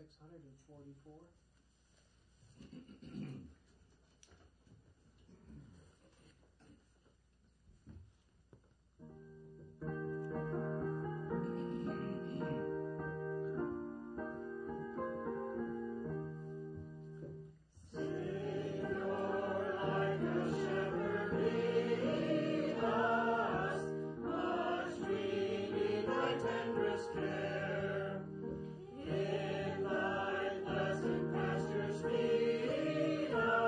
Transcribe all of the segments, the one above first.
644. In thy pleasant pastures feed us.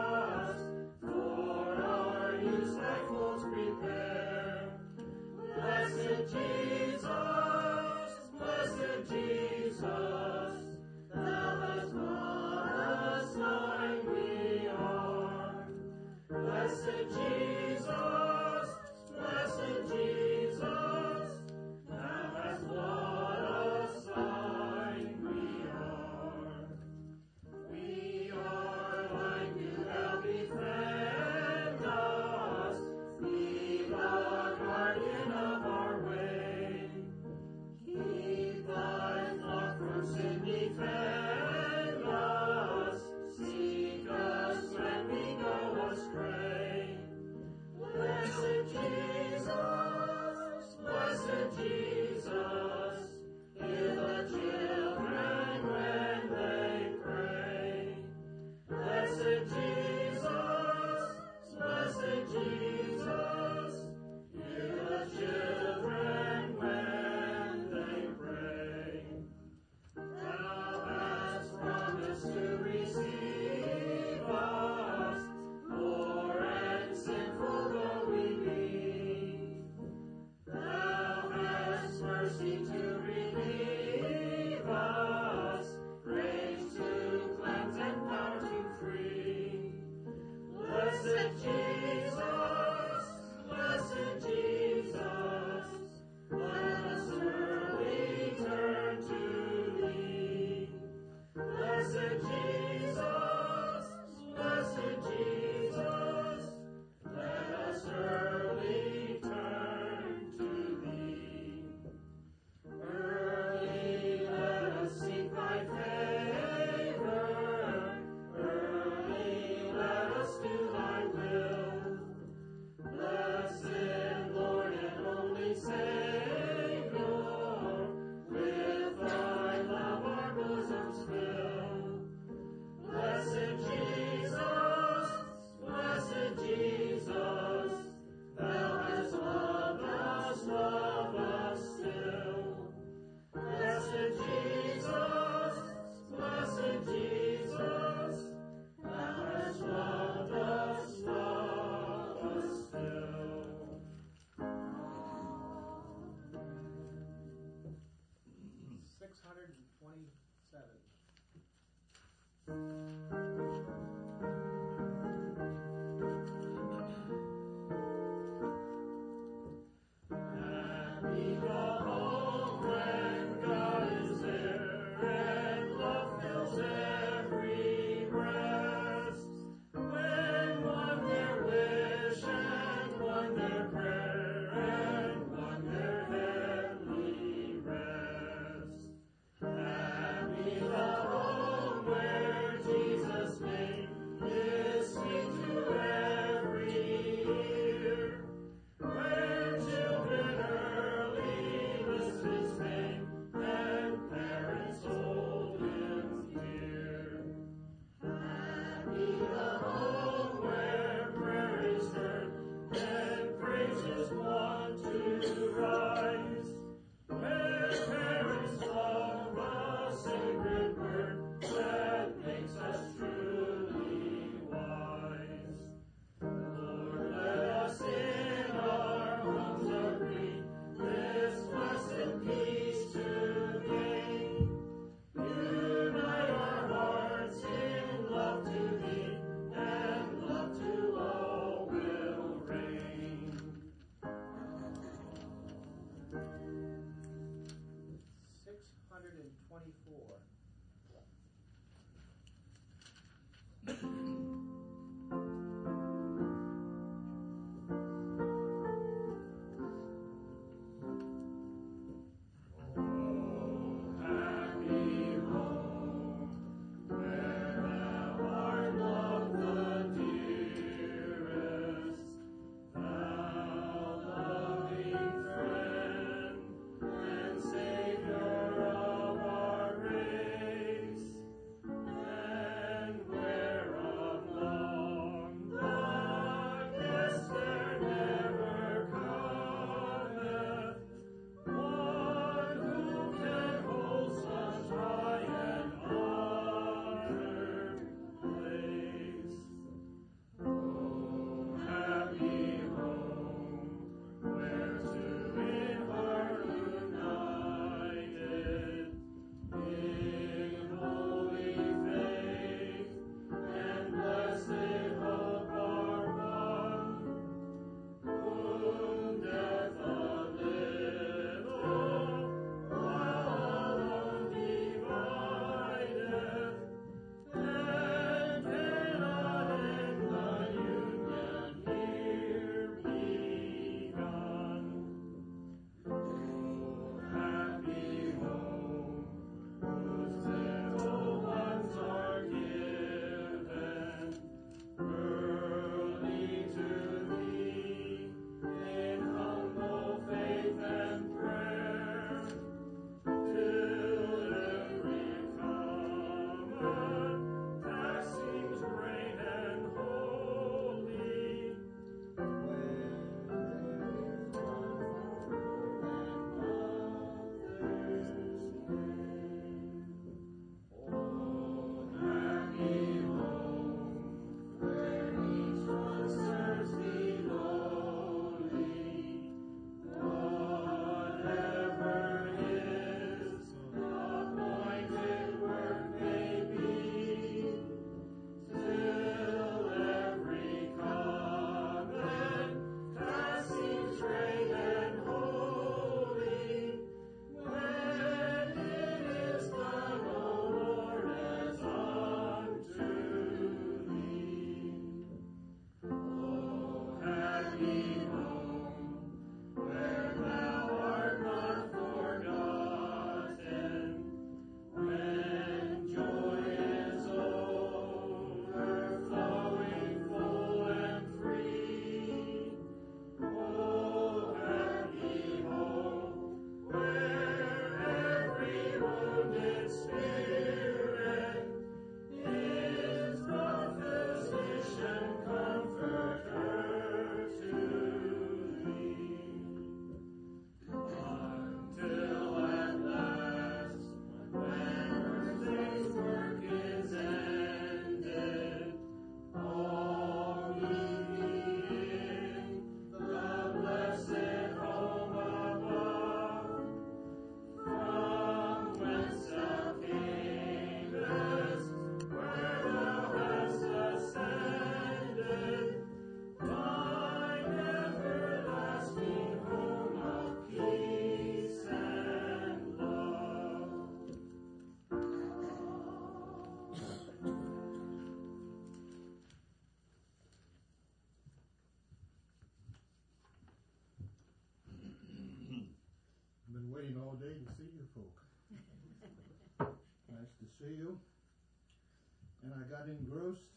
you folk. Nice to see you. And I got engrossed,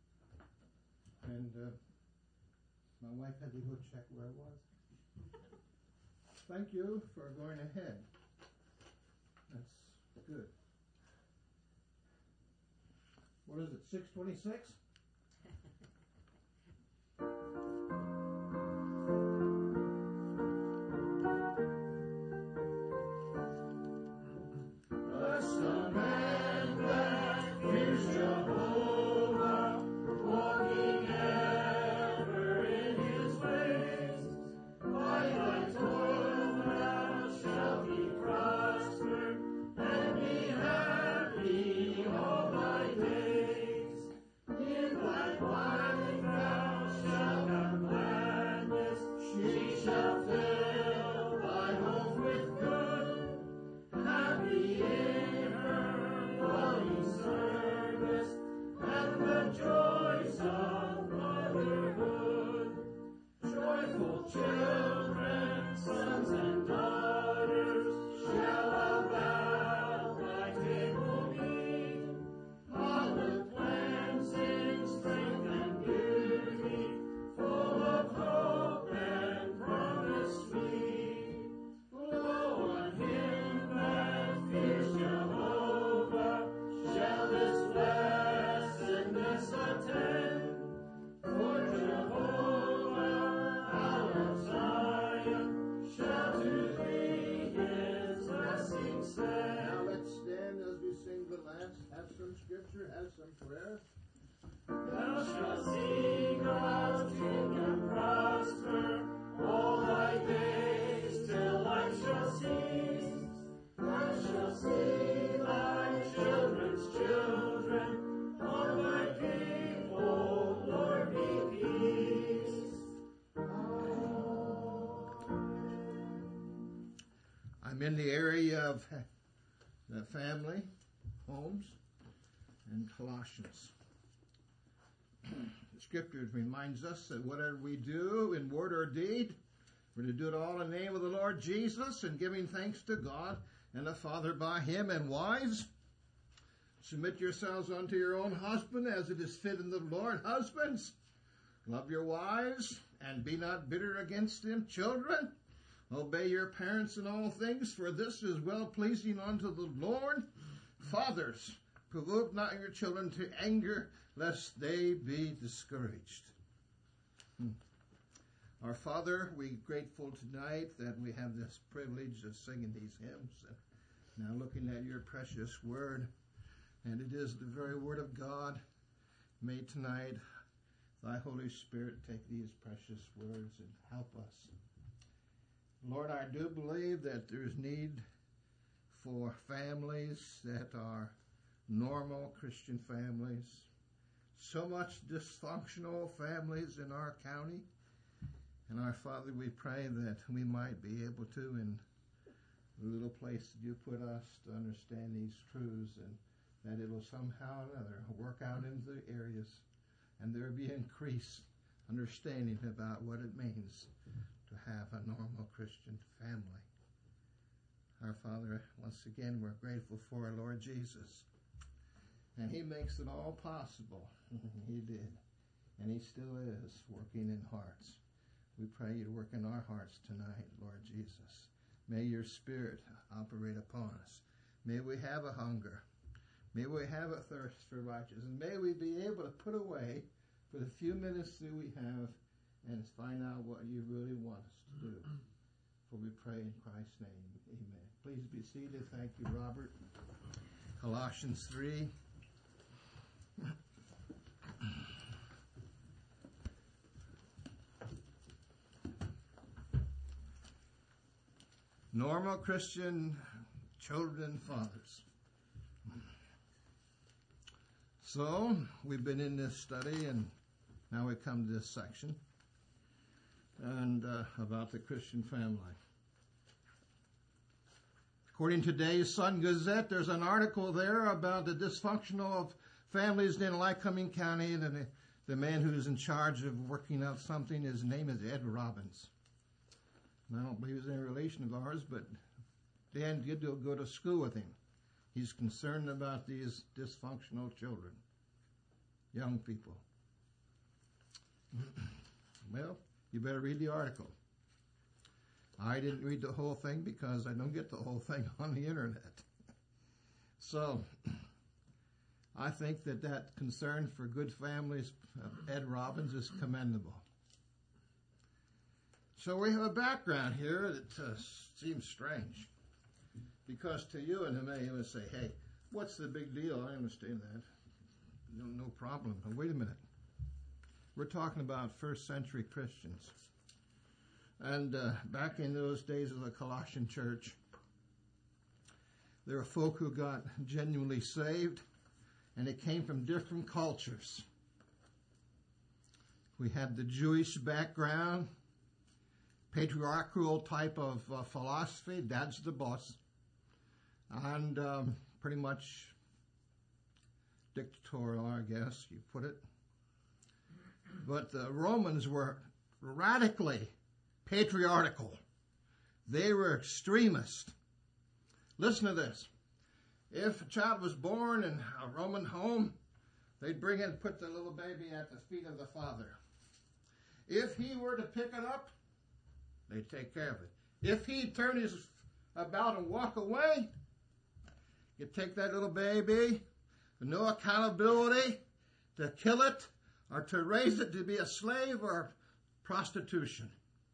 and my wife had to go check where I was. Thank you for going ahead. That's good. What is it, 6:26? I'm in the area of the family, homes, and Colossians. The scripture reminds us that whatever we do in word or deed, we're to do it all in the name of the Lord Jesus and giving thanks to God and the Father by Him. And wives, submit yourselves unto your own husband as it is fit in the Lord. Husbands, love your wives and be not bitter against them. Children, obey your parents in all things, for this is well-pleasing unto the Lord. Fathers, provoke not your children to anger, lest they be discouraged. Our Father, we're grateful tonight that we have this privilege of singing these hymns. And now looking at your precious word, and it is the very word of God. May tonight thy Holy Spirit take these precious words and help us. Lord, I do believe that there's need for families that are normal Christian families. So much dysfunctional families in our county. And our Father, we pray that we might be able to, in the little place that you put us, to understand these truths, and that it will somehow or another work out into the areas, and there will be increased understanding about what it means to have a normal Christian family. Our Father, once again, we're grateful for our Lord Jesus. And He makes it all possible. He did. And He still is working in hearts. We pray you to work in our hearts tonight, Lord Jesus. May your Spirit operate upon us. May we have a hunger. May we have a thirst for righteousness. And may we be able to put away for the few minutes that we have and find out what you really want us to do. For we pray in Christ's name. Amen. Please be seated. Thank you, Robert. Colossians 3. Normal Christian children and fathers. So, we've been in this study, and now we come to this section and about the Christian family. According to today's Sun Gazette, there's an article there about the dysfunctional of families in Lycoming County, and the man who's in charge of working out something, his name is Ed Robbins. And I don't believe he's any relation of ours, but Dan did go to school with him. He's concerned about these dysfunctional children, young people. Well, you better read the article. I didn't read the whole thing because I don't get the whole thing on the internet. So, I think that concern for good families of Ed Robbins is commendable. So we have a background here that seems strange. Because to you and to me, you would say, hey, what's the big deal? I understand that. No problem. But wait a minute. We're talking about first century Christians. And back in those days of the Colossian church, there were folk who got genuinely saved, and it came from different cultures. We had the Jewish background, patriarchal type of philosophy, dad's the boss, and pretty much dictatorial, I guess you put it. But the Romans were radically patriarchal. They were extremist. Listen to this. If a child was born in a Roman home, they'd bring in, put the little baby at the feet of the father. If he were to pick it up, they'd take care of it. If he'd turn his about and walk away, you'd take that little baby with no accountability to kill it or to raise it to be a slave or prostitution.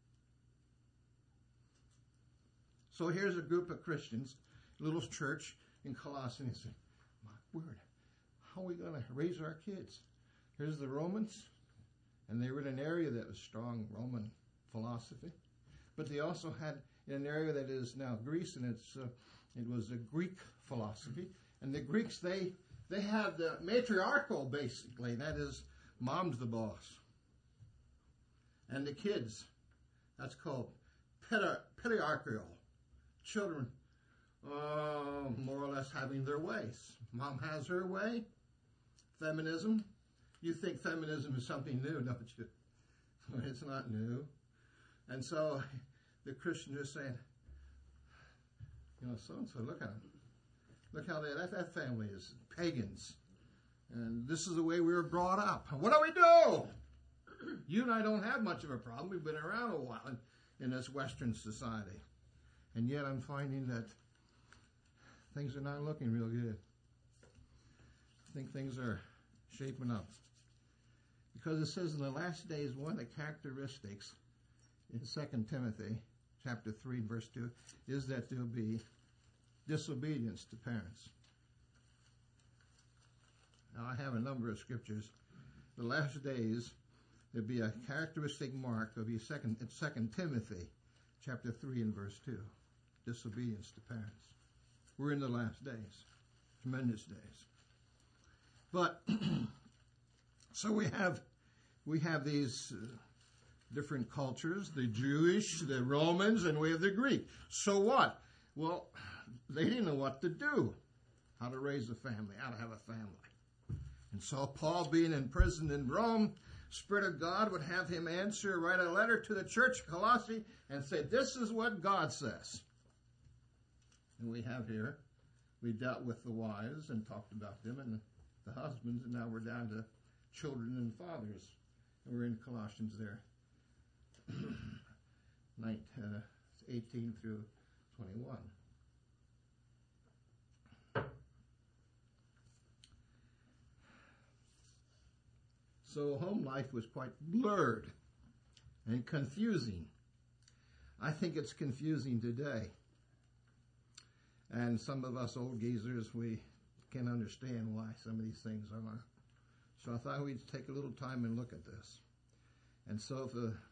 So here's a group of Christians, a little church in Colossae, and say, my word, how are we going to raise our kids? Here's the Romans, and they were in an area that was strong Roman philosophy. But they also had in an area that is now Greece, and it was a Greek philosophy. And the Greeks, they had the matriarchal, basically. That is, mom's the boss. And the kids, that's called patriarchal. Children, more or less having their ways. Mom has her way. Feminism. You think feminism is something new, don't you? It's not new. And so the Christian is saying, so-and-so, look at them. Look how that family is pagans. And this is the way we were brought up. What do we do? You and I don't have much of a problem. We've been around a while in this Western society. And yet I'm finding that things are not looking real good. I think things are shaping up. Because it says in the last days, one of the characteristics in 2 Timothy chapter 3, verse 2, is that there'll be disobedience to parents. Now, I have a number of scriptures. The last days, there'll be a characteristic mark. There'll be 2 Timothy chapter 3 and verse 2. Disobedience to parents. We're in the last days. Tremendous days. But, so we have these different cultures, the Jewish, the Romans, and we have the Greek. So what? Well, they didn't know what to do, how to raise a family, how to have a family. And so Paul, being in prison in Rome, Spirit of God would have him write a letter to the church of Colossae and say, this is what God says. And we have here, we dealt with the wives and talked about them and the husbands, and now we're down to children and fathers. And we're in Colossians there, 18 through 21. So home life was quite blurred and confusing. I think it's confusing today. And some of us old geezers, we can understand why some of these things are. So I thought we'd take a little time and look at this. And so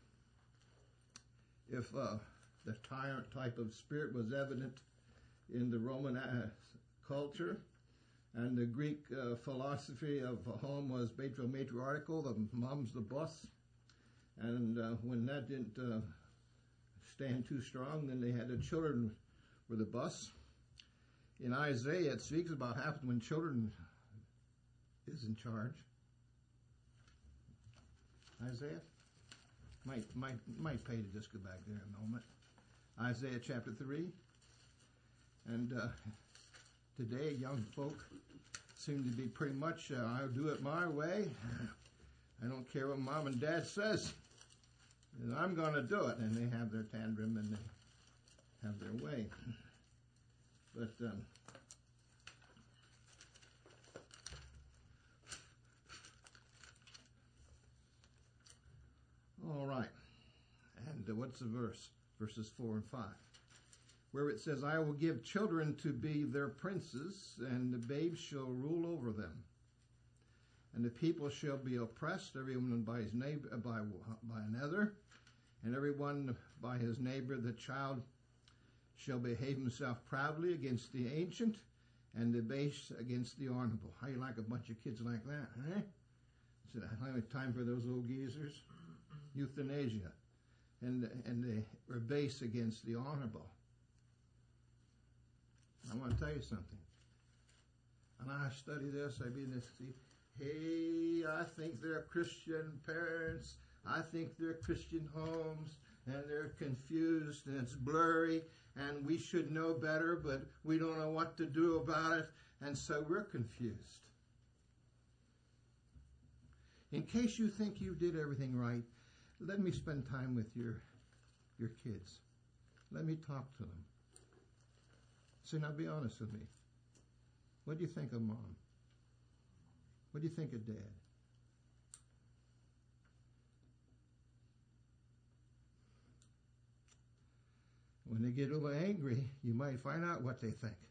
if the tyrant type of spirit was evident in the Roman culture, and the Greek philosophy of home was matriarchal, the mom's the boss, and when that didn't stand too strong, then they had the children were the boss. In Isaiah, it speaks about happens when children is in charge. Isaiah? Might pay to just go back there a moment. Isaiah chapter 3. And today, young folk seem to be pretty much, I'll do it my way. I don't care what mom and dad says. I'm going to do it. And they have their tantrum and they have their way. But all right. And what's the verse? Verses 4 and 5. Where it says, I will give children to be their princes, and the babes shall rule over them. And the people shall be oppressed, everyone by his neighbor, by another, and everyone by his neighbor. The child shall behave himself proudly against the ancient, and the base against the honorable. How you like a bunch of kids like that, eh? So I don't have time for those old geezers. Euthanasia. And they were base against the honorable. I want to tell you something. And I study this, I begin to see, hey, I think they're Christian parents. I think they're Christian homes, and they're confused, and it's blurry, and we should know better, but we don't know what to do about it, and so we're confused. In case you think you did everything right, let me spend time with your kids. Let me talk to them. So now be honest with me. What do you think of mom? What do you think of dad? When they get a little angry, you might find out what they think.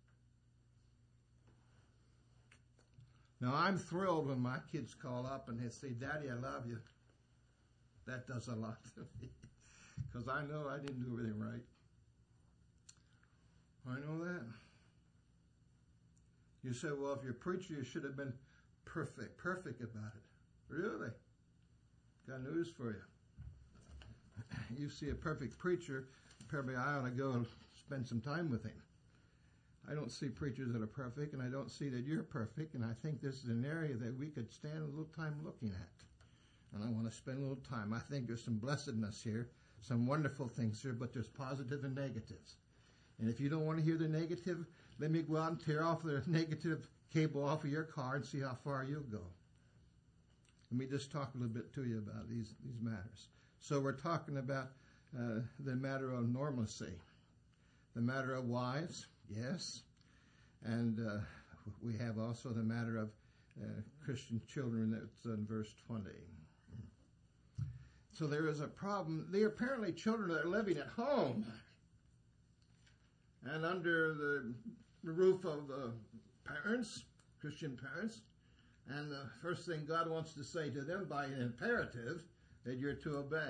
Now, I'm thrilled when my kids call up and they say, Daddy, I love you. That does a lot to me. Because I know I didn't do everything right. I know that. You say, well, if you're a preacher, you should have been perfect about it. Really? Got news for you. You see a perfect preacher, probably I ought to go and spend some time with him. I don't see preachers that are perfect, and I don't see that you're perfect, and I think this is an area that we could stand a little time looking at. And I want to spend a little time. I think there's some blessedness here, some wonderful things here, but there's positive and negatives. And if you don't want to hear the negative, let me go out and tear off the negative cable off of your car and see how far you'll go. Let me just talk a little bit to you about these matters. So we're talking about the matter of normalcy, the matter of wives, yes, and we have also the matter of Christian children. That's in verse 20. So there is a problem. They are apparently children that are living at home and under the roof of the parents, Christian parents. And the first thing God wants to say to them by an imperative that you're to obey.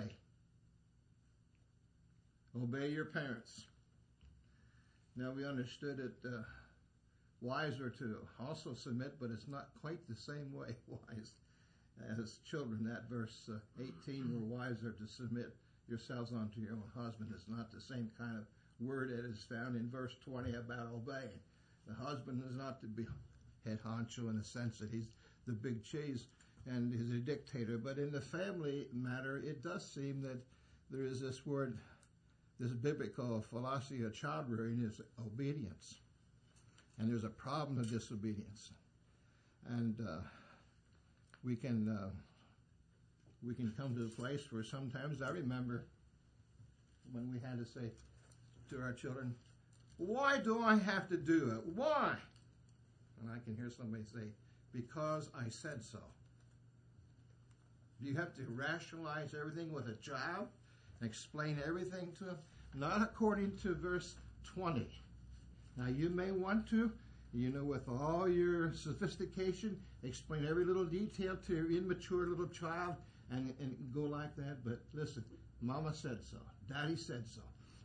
Obey your parents. Now we understood that wives are to also submit, but it's not quite the same way, wives, as children. That verse 18, where wives are to submit yourselves unto your own husband, is not the same kind of word that is found in verse 20 about obeying. The husband is not to be head honcho in the sense that he's the big cheese and he's a dictator. But in the family matter, it does seem that there is this word, this biblical philosophy of child rearing is obedience. And there's a problem of disobedience. And we can come to a place where sometimes I remember when we had to say to our children, why do I have to do it? Why? And I can hear somebody say, because I said so. Do you have to rationalize everything with a child and explain everything to him? Not according to verse 20. Now you may want to, with all your sophistication, explain every little detail to your immature little child and go like that. But listen, Mama said so. Daddy said so.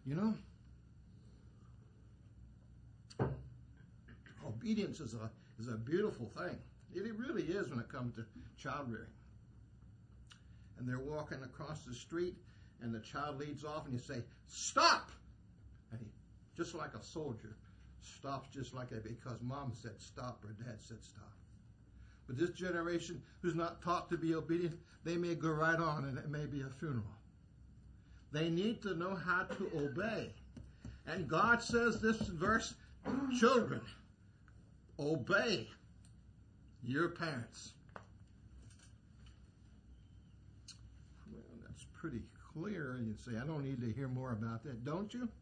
Obedience is a beautiful thing. It really is when it comes to child rearing. And they're walking across the street, and the child leads off, and you say, stop! And he, just like a soldier, stops just like that because mom said stop or dad said stop. But this generation who's not taught to be obedient, they may go right on, and it may be a funeral. They need to know how to obey. And God says this in verse, children, obey your parents. Well, that's pretty clear. You'd say, I don't need to hear more about that, don't you?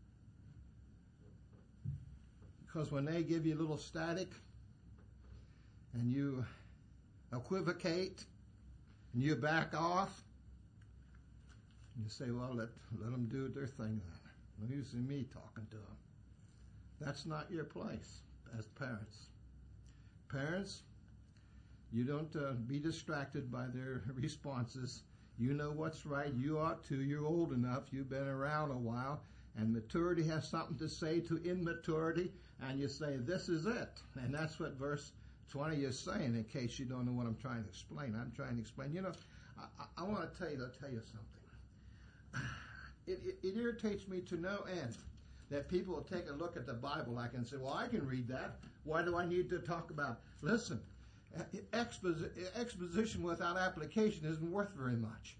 Because when they give you a little static and you equivocate and you back off, you say, well, let them do their thing then. Usually me talking to them. That's not your place as parents. Parents, you don't be distracted by their responses. You know what's right. You ought to. You're old enough. You've been around a while. And maturity has something to say to immaturity. And you say, this is it. And that's what verse 20 is saying, in case you don't know what I'm trying to explain. I'm trying to explain. You know, I want to tell you something. It irritates me to no end that people will take a look at the Bible like and say, well, I can read that. Why do I need to talk about it? Listen, exposition without application isn't worth very much.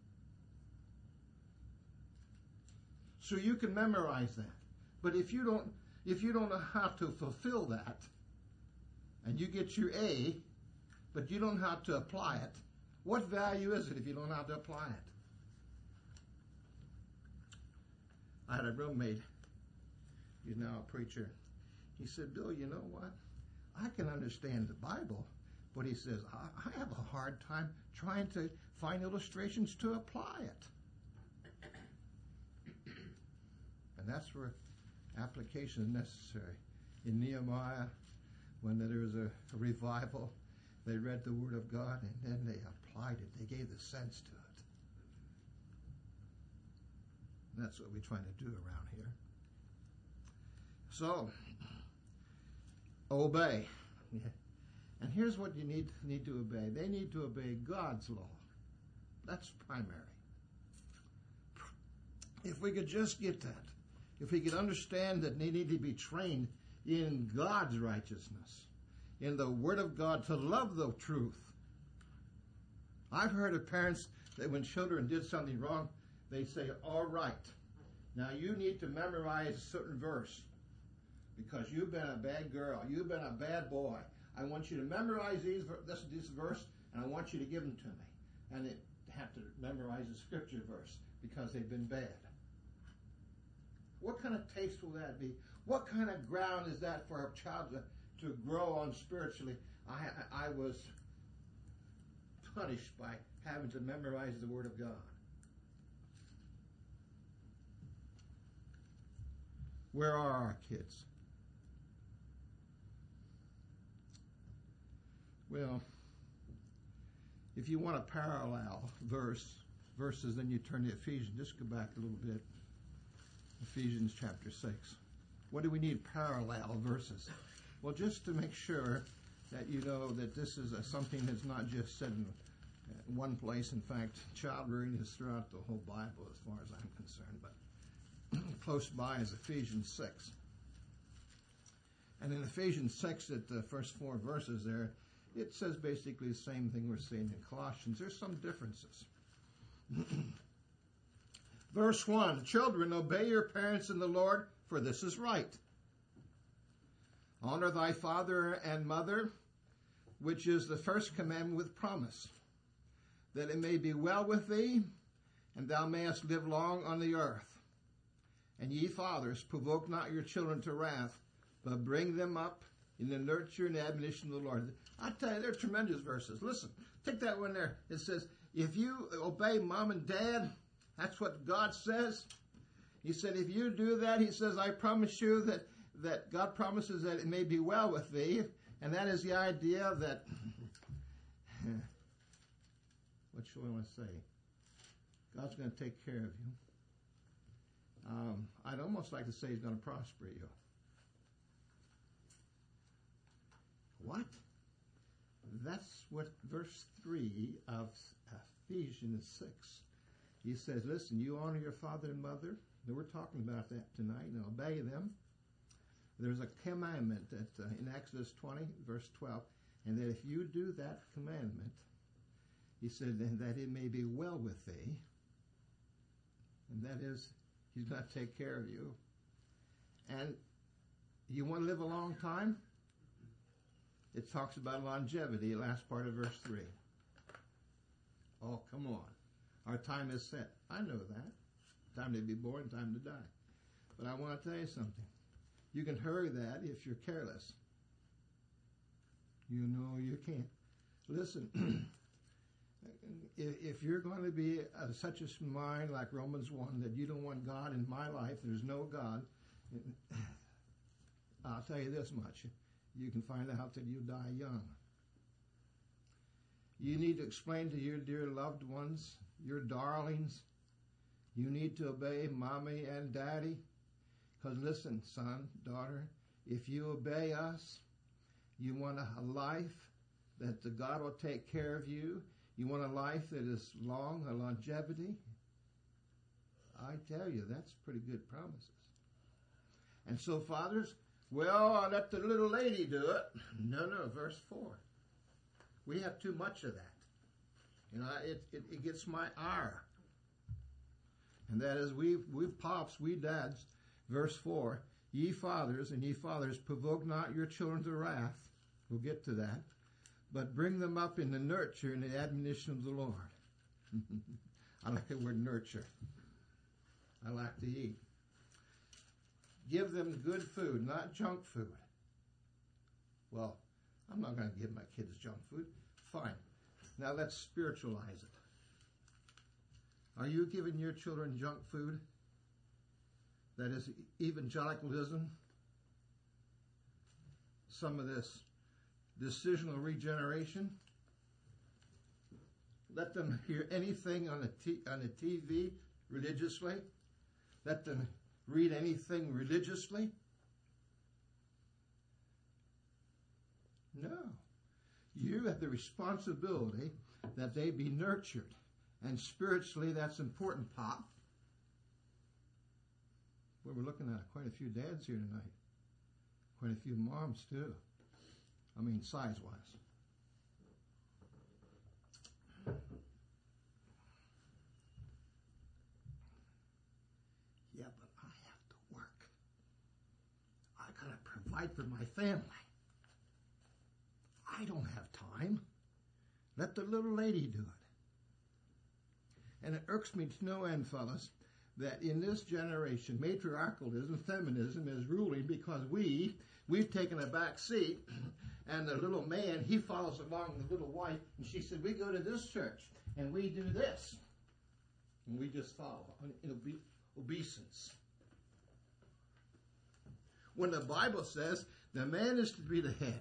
So you can memorize that. But if you don't know how to fulfill that, and you get your A, but you don't know how to apply it, what value is it if you don't know how to apply it? I had a roommate, he's now a preacher. He said, Bill, you know what? I can understand the Bible, but he says, I have a hard time trying to find illustrations to apply it. And that's where application is necessary. In Nehemiah, when there was a revival, they read the Word of God and then they applied it. They gave the sense to it. And that's what we're trying to do around here. So, obey. And here's what you need to obey. They need to obey God's law. That's primary. If we could just get that, if we could understand that they need to be trained in God's righteousness, in the Word of God, to love the truth. I've heard of parents that when children did something wrong, they say, all right, now you need to memorize a certain verse because you've been a bad girl, you've been a bad boy. I want you to memorize this verse, and I want you to give them to me. And they have to memorize a scripture verse because they've been bad. What kind of taste will that be? What kind of ground is that for a child to grow on spiritually? I was punished by having to memorize the Word of God. Where are our kids? Well, if you want a parallel verses, then you turn to Ephesians. Just go back a little bit. Ephesians chapter 6. What do we need parallel verses? Well, just to make sure that you know that this is something that's not just said in one place. In fact, child rearing is throughout the whole Bible as far as I'm concerned. But close by is Ephesians 6. And in Ephesians 6, at the first 4 verses there, it says basically the same thing we're seeing in Colossians. There's some differences. Verse 1, children, obey your parents in the Lord, for this is right. Honor thy father and mother, which is the first commandment with promise, that it may be well with thee, and thou mayest live long on the earth. And ye fathers, provoke not your children to wrath, but bring them up in the nurture and admonition of the Lord. I tell you, they're tremendous verses. Listen, take that one there. It says, if you obey mom and dad, that's what God says. He said, if you do that, he says, I promise you that God promises that it may be well with thee. And that is the idea that, what should I want to say? God's going to take care of you. I'd almost like to say he's going to prosper you. What? That's what verse 3 of Ephesians 6. He says, listen, you honor your father and mother. And we're talking about that tonight, and obey them. There's a commandment that in Exodus 20, verse 12, and that if you do that commandment, he said, and that it may be well with thee, and that is, he's going to take care of you. And you want to live a long time? It talks about longevity, last part of verse 3. Oh, come on. Our time is set. I know that. Time to be born, time to die. But I want to tell you something. You can hurry that if you're careless. You know you can't. Listen, if you're going to be such a mind like Romans 1 that you don't want God in my life, there's no God, I'll tell you this much. You can find out that you'll die young. You need to explain to your dear loved ones, your darlings, you need to obey mommy and daddy. Because listen, son, daughter, if you obey us, you want a life that the God will take care of you. You want a life that is long, a longevity. I tell you, that's pretty good promises. And so, fathers, well, I'll let the little lady do it. No, verse 4. We have too much of that. You know, it gets my ire. And that is, we pops, we dads, verse 4, ye fathers, provoke not your children to wrath. We'll get to that. But bring them up in the nurture and the admonition of the Lord. I like the word nurture. I like to eat. Give them good food, not junk food. Well, I'm not going to give my kids junk food. Fine. Now let's spiritualize it. Are you giving your children junk food? That is evangelicalism. Some of this decisional regeneration. Let them hear anything on the TV religiously. Let them read anything religiously. No. You have the responsibility that they be nurtured. And spiritually, that's important, Pop. Well, we're looking at quite a few dads here tonight. Quite a few moms, too. I mean, size-wise. Yeah, but I have to work. I gotta provide for my family. I don't have time. Let the little lady do it. And it irks me to no end, fellas, that in this generation, matriarchalism, feminism is ruling because we've taken a back seat, and the little man, he follows along the little wife, and she said, we go to this church, and we do this. And we just follow in obeisance. When the Bible says the man is to be the head,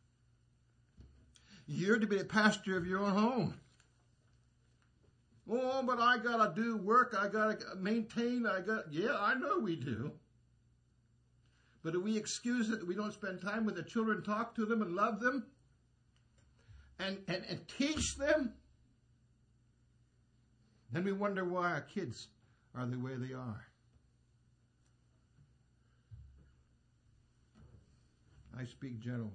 you're to be the pastor of your own home. Oh, but I gotta do work, I gotta maintain, yeah, I know we do. But do we excuse it that we don't spend time with the children, talk to them and love them? And teach them? Then we wonder why our kids are the way they are. I speak generally.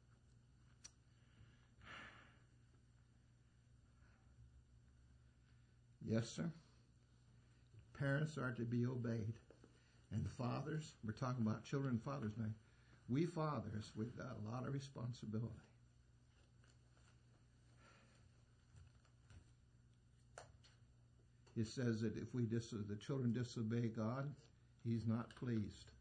Yes, sir. Parents are to be obeyed. And fathers, we're talking about children and fathers now. We fathers, we've got a lot of responsibility. It says that if the children disobey God, He's not pleased.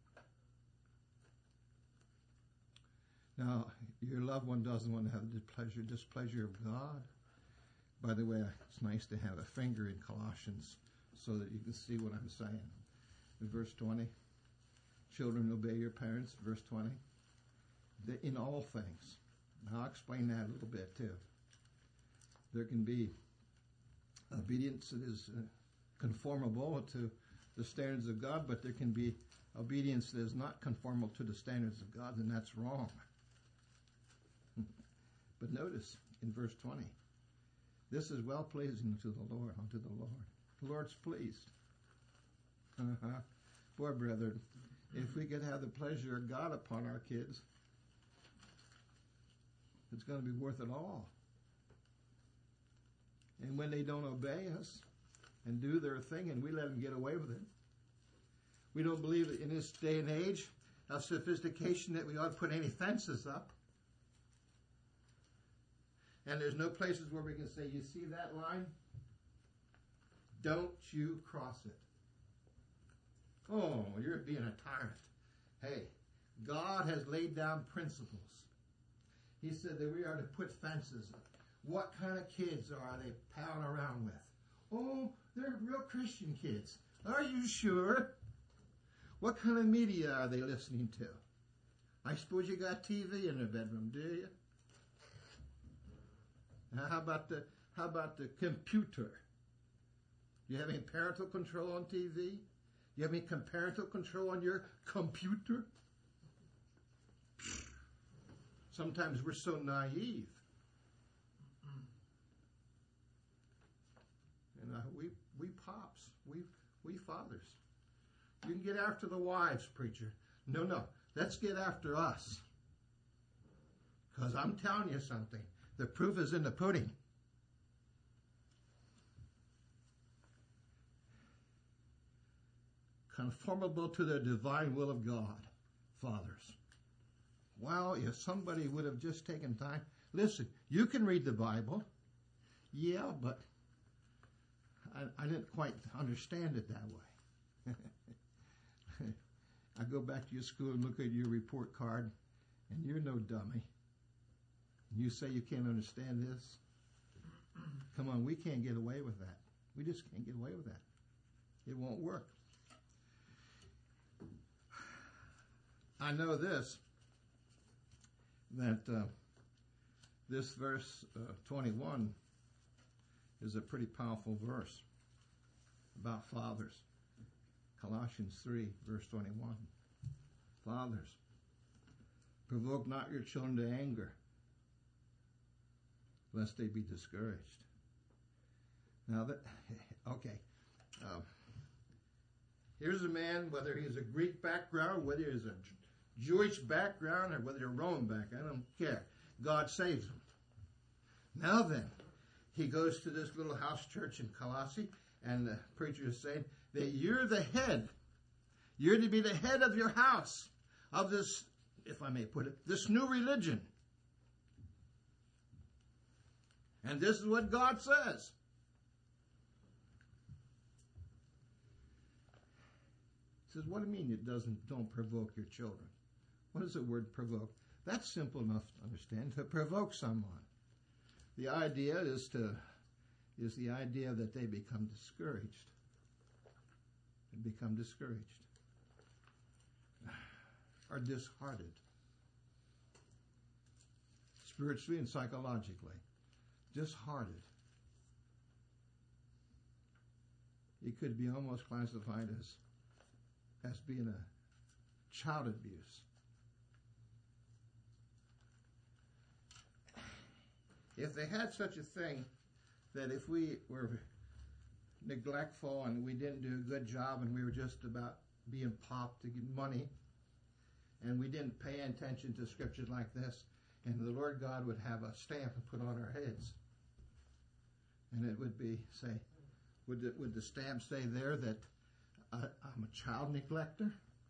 Now, your loved one doesn't want to have the displeasure of God. By the way, it's nice to have a finger in Colossians so that you can see what I'm saying. In verse 20, children, obey your parents. Verse 20, in all things. Now, I'll explain that a little bit too. There can be obedience that is conformable to the standards of God, but there can be obedience that is not conformable to the standards of God, and that's wrong. But notice in verse 20, this is well pleasing to the Lord, unto the Lord. The Lord's pleased. Boy, brethren, if we could have the pleasure of God upon our kids, it's going to be worth it all. And when they don't obey us and do their thing and we let them get away with it, We don't believe in this day and age of sophistication that we ought to put any fences up. And there's no places where we can say, you see that line? Don't you cross it. Oh, you're being a tyrant. Hey, God has laid down principles. He said that we are to put fences up. What kind of kids are they palling around with? Oh, they're real Christian kids. Are you sure? What kind of media are they listening to? I suppose you got TV in the bedroom, do you? Now, how about the computer? Do you have any parental control on TV? Do you have any parental control on your computer? Sometimes we're so naive. And we pops, we fathers. You can get after the wives, preacher. No. Let's get after us. Because I'm telling you something. The proof is in the pudding. Conformable to the divine will of God, fathers. Well, if somebody would have just taken time. Listen, you can read the Bible. Yeah, but I didn't quite understand it that way. I go back to your school and look at your report card, and you're no dummy. You say you can't understand this? Come on, we can't get away with that. We just can't get away with that. It won't work. I know this, that this verse 21 is a pretty powerful verse about fathers. Colossians 3, verse 21. Fathers, provoke not your children to anger, lest they be discouraged. Now, here's a man, whether he's a Greek background, whether he's a Jewish background, or whether he's a Roman background, I don't care. God saves him. Now then, he goes to this little house church in Colossae, and the preacher is saying that you're the head. You're to be the head of your house, of this, if I may put it, this new religion. And this is what God says. He says, what do you mean don't provoke your children? What is the word provoke? That's simple enough to understand, to provoke someone. The idea is the idea that they become discouraged. They become discouraged. Are disheartened. Spiritually and psychologically. Disheartened. It could be almost classified as being a child abuse. If they had such a thing, that if we were neglectful and we didn't do a good job and we were just about being popped to get money, and we didn't pay attention to scriptures like this, and the Lord God would have a stamp and put on our heads, and it would be, say, would the stamp say there that I'm a child neglector?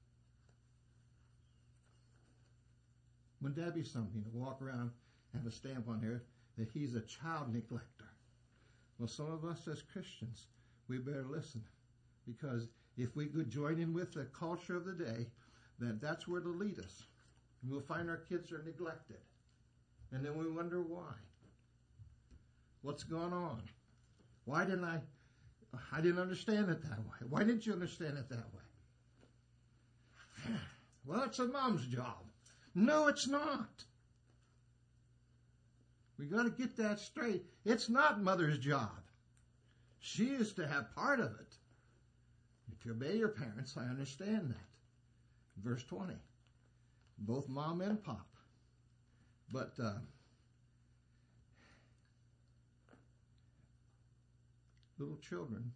Wouldn't that be something to walk around and have a stamp on here that he's a child neglector? Well, some of us as Christians, we better listen, because if we could join in with the culture of the day, then that's where it'll lead us. And we'll find our kids are neglected. And then we wonder why. What's going on? Why didn't I didn't understand it that way. Why didn't you understand it that way? Well, it's a mom's job. No, it's not. We got to get that straight. It's not mother's job. She is to have part of it. If you obey your parents, I understand that. Verse 20. Both mom and pop. But little children,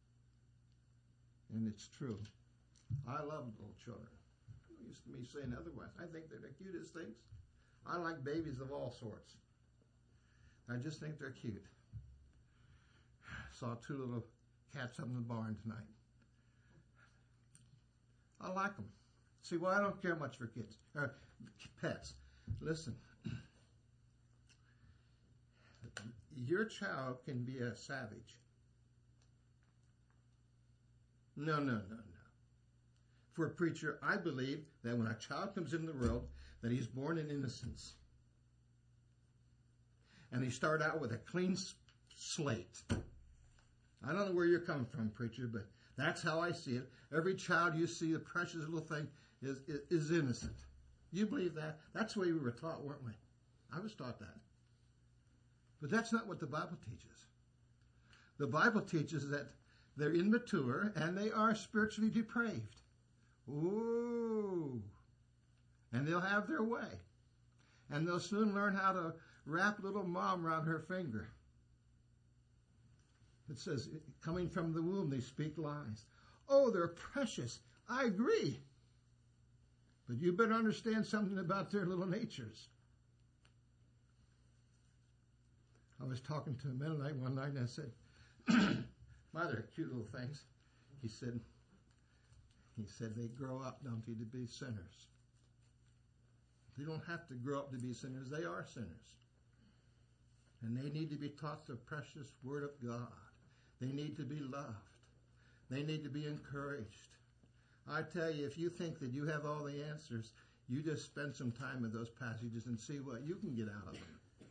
and it's true, I love little children. It used to me saying otherwise. I think they're the cutest things. I like babies of all sorts. I just think they're cute. Saw two little cats up in the barn tonight. I like them. See, well, I don't care much for kids or pets. Listen, your child can be a savage. No. For a preacher, I believe that when a child comes into the world, that he's born in innocence. And he started out with a clean slate. I don't know where you're coming from, preacher, but that's how I see it. Every child you see, the precious little thing, is innocent. You believe that? That's the way we were taught, weren't we? I was taught that. But that's not what the Bible teaches. The Bible teaches that they're immature and they are spiritually depraved. Ooh. And they'll have their way. And they'll soon learn how to wrap little mom around her finger. It says, coming from the womb, they speak lies. Oh, they're precious. I agree. But you better understand something about their little natures. I was talking to a Mennonite one night and I said, my, they're cute little things. He said they grow up, don't they, to be sinners. They don't have to grow up to be sinners. They are sinners. And they need to be taught the precious Word of God. They need to be loved. They need to be encouraged. I tell you, if you think that you have all the answers, you just spend some time with those passages and see what you can get out of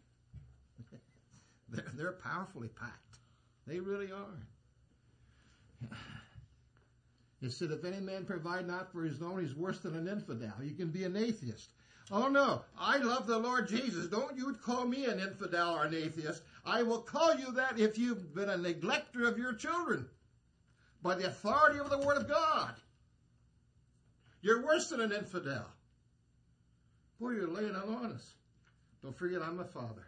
them. They're powerfully packed. They really are. It said, if any man provide not for his own, he's worse than an infidel. You can be an atheist. Oh no, I love the Lord Jesus. Don't you call me an infidel or an atheist. I will call you that if you've been a neglecter of your children by the authority of the Word of God. You're worse than an infidel. Boy, you're laying it on us. Don't forget, I'm a father.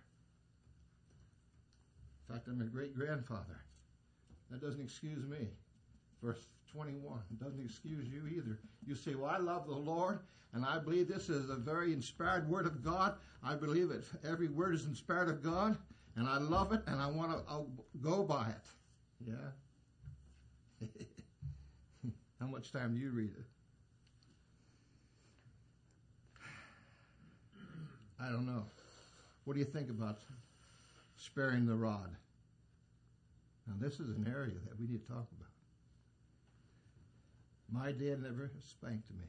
In fact, I'm a great-grandfather. That doesn't excuse me. Verse 21. It doesn't excuse you either. You say, well, I love the Lord, and I believe this is a very inspired Word of God. I believe it. Every word is inspired of God, and I love it, and I want to go by it. Yeah? How much time do you read it? I don't know. What do you think about sparing the rod? Now, this is an area that we need to talk about. My dad never spanked me.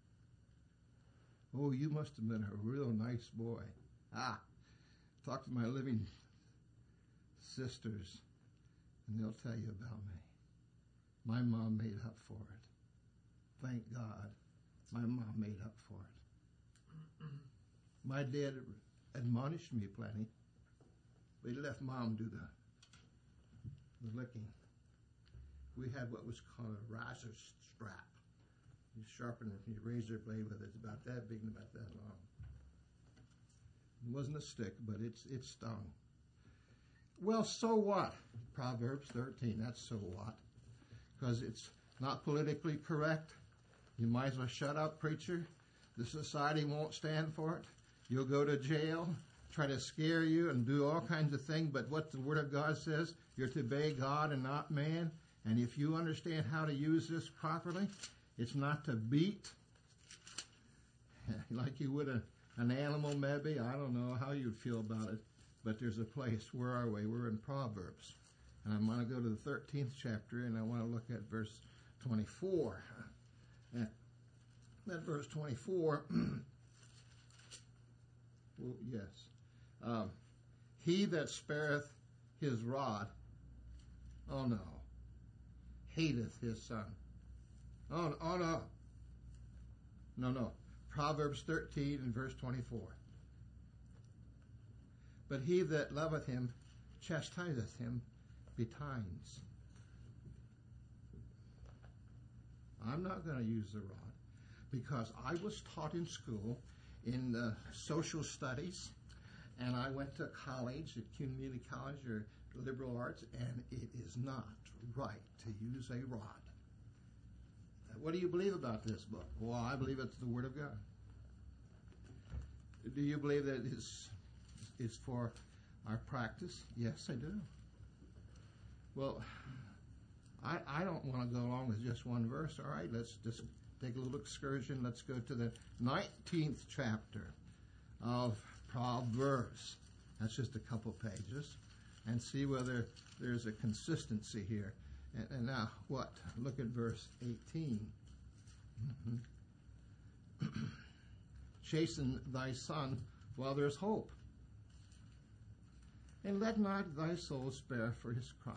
Oh, you must have been a real nice boy. Talk to my living sisters, and they'll tell you about me. My mom made up for it. Thank God, my mom made up for it. My dad admonished me plenty, but he let Mom do the licking. We had what was called a razor strap. You sharpen your razor blade with it. It's about that big and about that long. It wasn't a stick, but it stung. Well, so what? Proverbs 13, that's so what. Because it's not politically correct. You might as well shut up, preacher. The society won't stand for it. You'll go to jail, try to scare you and do all kinds of things, but what the Word of God says, you're to obey God and not man. And if you understand how to use this properly, it's not to beat like you would an animal maybe. I don't know how you'd feel about it, but there's a place. Where are we? We're in Proverbs. And I'm going to go to the 13th chapter, and I want to look at verse 24. And that verse 24... Well, yes. He that spareth his rod, oh no, hateth his son. Oh no. No. Proverbs 13 and verse 24. But he that loveth him chastiseth him betimes. I'm not going to use the rod because I was taught in school in social studies, and I went to college, at community college or liberal arts, and it is not right to use a rod. What do you believe about this book? Well, I believe it's the Word of God. Do you believe that it's for our practice? Yes, I do. Well, I don't want to go along with just one verse. All right, let's just take a little excursion. Let's go to the 19th chapter of Proverbs. That's just a couple pages. And see whether there's a consistency here. And now, what? Look at verse 18. Chasten thy son while there's hope, and let not thy soul spare for his crying.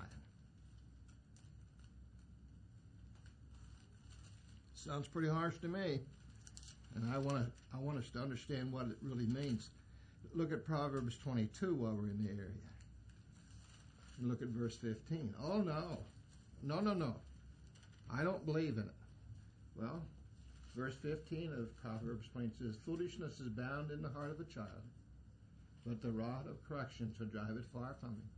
Sounds pretty harsh to me, and I want us to understand what it really means. Look at Proverbs 22 while we're in the area. And look at verse 15. Oh, no. No. I don't believe in it. Well, verse 15 of Proverbs 20 says, foolishness is bound in the heart of a child, but the rod of correction shall drive it far from him.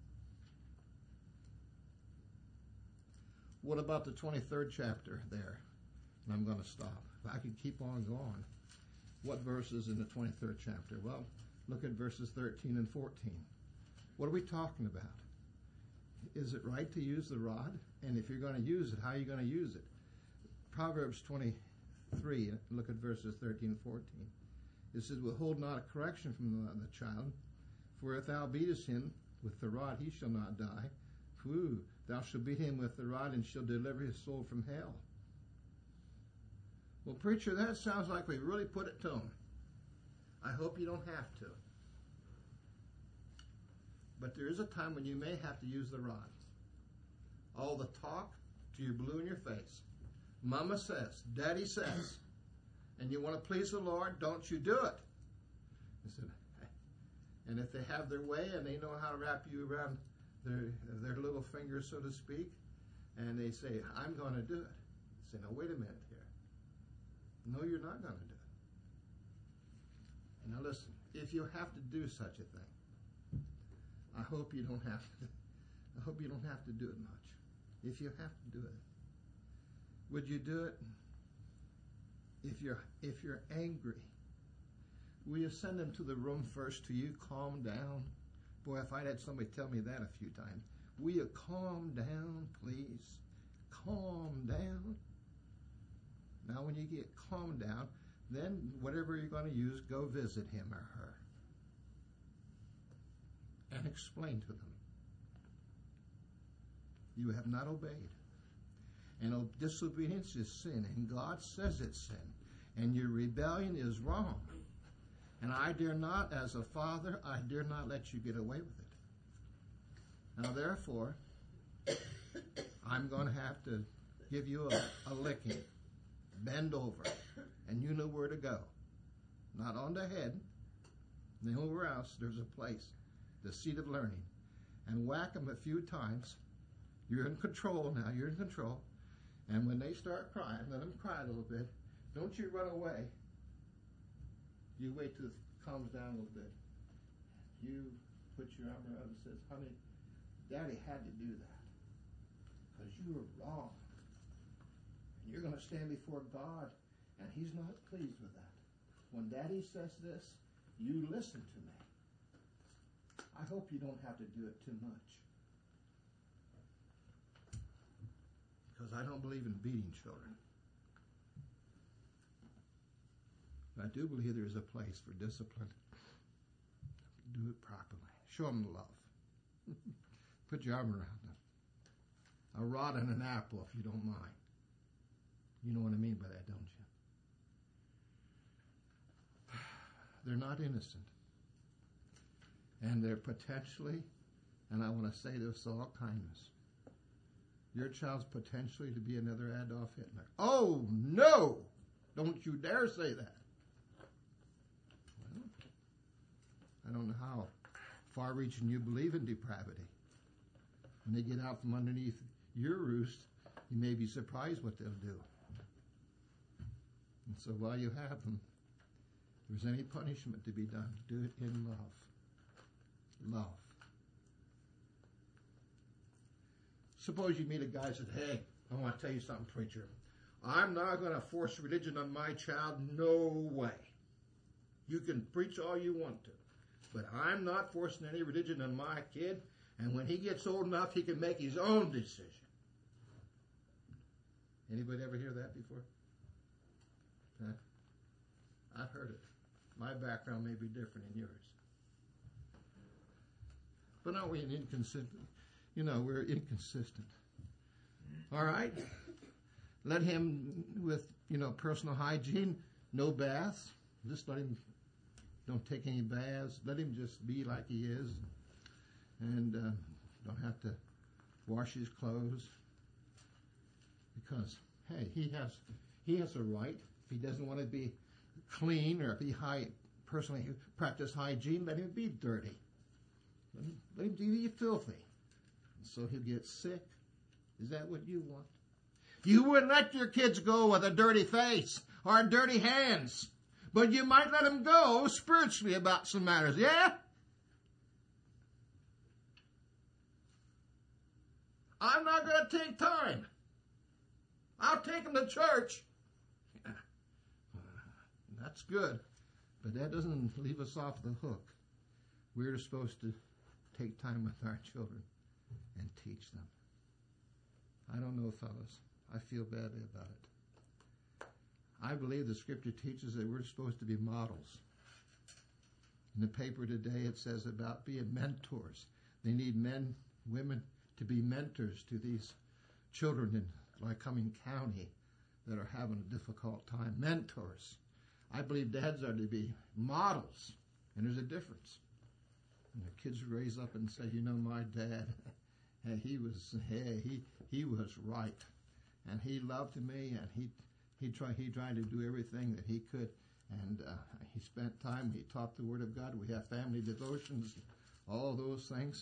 What about the 23rd chapter there? And I'm going to stop. If I could keep on going. What verses in the 23rd chapter? Well, look at verses 13 and 14. What are we talking about? Is it right to use the rod? And if you're going to use it, how are you going to use it? Proverbs 23, look at verses 13 and 14. It says, withhold not a correction from the child, for if thou beatest him with the rod, he shall not die. Thou shalt beat him with the rod, and shall deliver his soul from hell. Well, preacher, that sounds like we really put it to him. I hope you don't have to. But there is a time when you may have to use the rod. All the talk till you're blue in your face. Mama says, Daddy says, and you want to please the Lord, don't you do it. I said, and if they have their way and they know how to wrap you around their little fingers, so to speak, and they say, I'm going to do it. I say, no, wait a minute here. No, you're not going to do it. Now listen, if you have to do such a thing, I hope you don't have to. I hope you don't have to do it much. If you have to do it, would you do it? If you're angry, will you send them to the room first till you calm down? Boy, if I'd had somebody tell me that a few times. Will you calm down, please? Calm down. Now, when you get calmed down, then whatever you're going to use, go visit him or her. And explain to them. You have not obeyed. And disobedience is sin, and God says it's sin. And your rebellion is wrong. And I dare not, as a father, I dare not let you get away with it. Now, therefore, I'm going to have to give you a licking. Bend over, and you know where to go. Not on the head. Nowhere else. There's a place. The seat of learning. And whack them a few times. You're in control now. You're in control. And when they start crying, let them cry a little bit. Don't you run away. You wait till it calms down a little bit. You put your arm around and says, honey, Daddy had to do that. Because you were wrong. And you're going to stand before God, and he's not pleased with that. When Daddy says this, you listen to me. I hope you don't have to do it too much. Because I don't believe in beating children. But I do believe there is a place for discipline. Do it properly. Show them love. Put your arm around them. A rod and an apple, if you don't mind. You know what I mean by that, don't you? They're not innocent. And they're potentially, and I want to say this with all kindness, your child's potentially to be another Adolf Hitler. Oh, no! Don't you dare say that. Well, I don't know how far-reaching you believe in depravity. When they get out from underneath your roost, you may be surprised what they'll do. And so while you have them, if there's any punishment to be done, do it in love. Love. Suppose you meet a guy and says, hey, I want to tell you something, preacher. I'm not going to force religion on my child. No way. You can preach all you want to. But I'm not forcing any religion on my kid. And when he gets old enough, he can make his own decision. Anybody ever hear that before? I've heard it. My background may be different than yours. But aren't we inconsistent? You know, we're inconsistent. All right? Let him with, personal hygiene, no baths. Just let him, don't take any baths. Let him just be like he is. And don't have to wash his clothes. Because, hey, he has a right. If he doesn't want to be clean or if he personally practice hygiene, let him be dirty. Let him be filthy. So he'll get sick. Is that what you want? You wouldn't let your kids go with a dirty face or dirty hands, but you might let them go spiritually about some matters, yeah? I'm not going to take time. I'll take them to church. That's good, but that doesn't leave us off the hook. We're supposed to take time with our children and teach them. I don't know, fellas. I feel badly about it. I believe the scripture teaches that we're supposed to be models. In the paper today it says about being mentors. They need men, women to be mentors to these children in Lycoming County that are having a difficult time. Mentors. I believe dads are to be models, and there's a difference. And the kids raise up and say, my dad, he was right, and he loved me, and he tried to do everything that he could, and he spent time. He taught the Word of God. We have family devotions, all those things.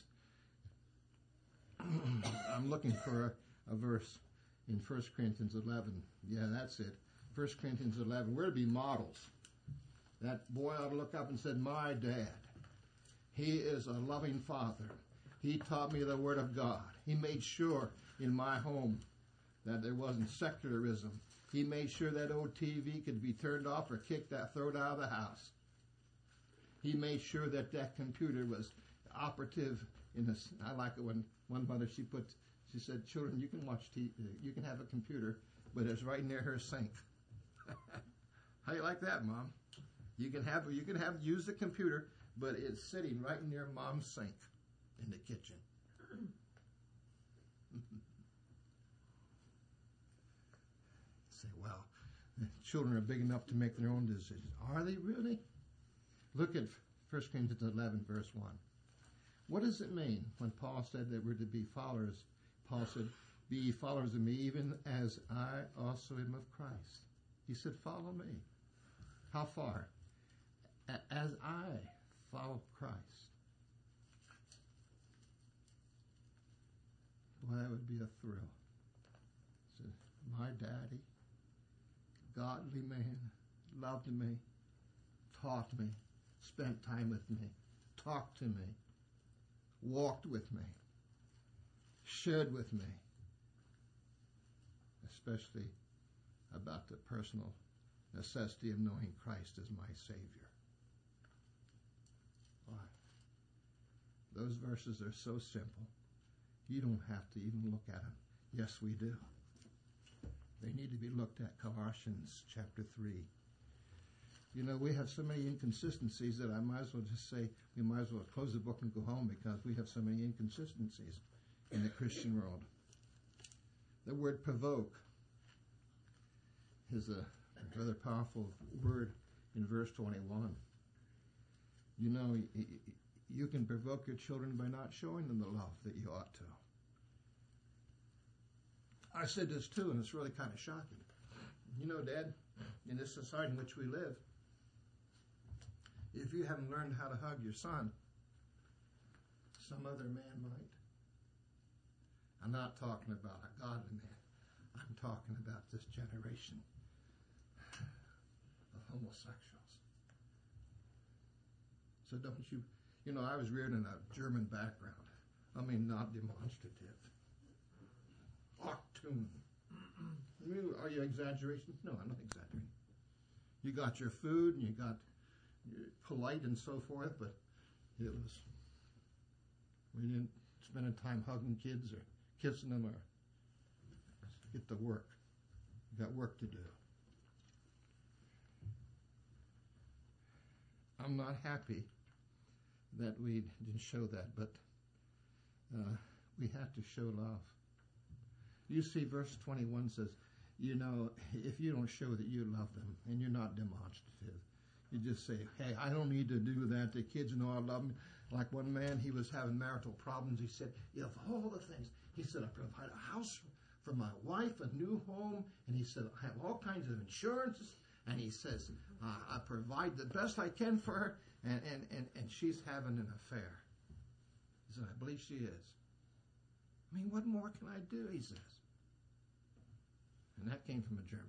I'm looking for a verse in 1 Corinthians 11. Yeah, that's it. 1 Corinthians 11. We're to be models. That boy ought to look up and said, my dad, he is a loving father. He taught me the Word of God. He made sure in my home that there wasn't secularism. He made sure that old TV could be turned off or thrown out of the house. He made sure that computer was operative in this. I like it when one mother, she said, children, you can watch TV, you can have a computer, but it's right near her sink. How you like that, Mom? You can use the computer, but it's sitting right near Mom's sink in the kitchen. Say, well, children are big enough to make their own decisions. Are they really? Look at 1 Corinthians 11, verse 1. What does it mean when Paul said that we're to be followers? Paul said, be ye followers of me, even as I also am of Christ. He said, follow me. How far? As I follow Christ. Boy, that would be a thrill. So, my daddy, godly man, loved me, taught me, spent time with me, talked to me, walked with me, shared with me, especially about the personal necessity of knowing Christ as my Savior. Why? Those verses are so simple. You don't have to even look at them. Yes, we do. They need to be looked at. Colossians chapter 3. We have so many inconsistencies that I might as well just say we might as well close the book and go home because we have so many inconsistencies in the Christian world. The word provoke is a rather powerful word in verse 21. You can provoke your children by not showing them the love that you ought to. I said this too, and it's really kind of shocking. Dad, in this society in which we live, if you haven't learned how to hug your son, some other man might. I'm not talking about a godly man. I'm talking about this generation of homosexuals. So don't you, I was reared in a German background. I mean, not demonstrative. Achtung. Are you exaggerating? No, I'm not exaggerating. You got your food and you're polite and so forth, but we didn't spend time hugging kids or kissing them or get to work. You got work to do. I'm not happy that we didn't show that, but we have to show love. You see, verse 21 says, if you don't show that you love them and you're not demonstrative, you just say, hey, I don't need to do that. The kids know I love them. Like one man, he was having marital problems. He said, of all the things, he said, I provide a house for my wife, a new home, and he said, I have all kinds of insurances, and he says, I provide the best I can for her, and she's having an affair. He said, I believe she is. I mean, what more can I do, he says. And that came from a German.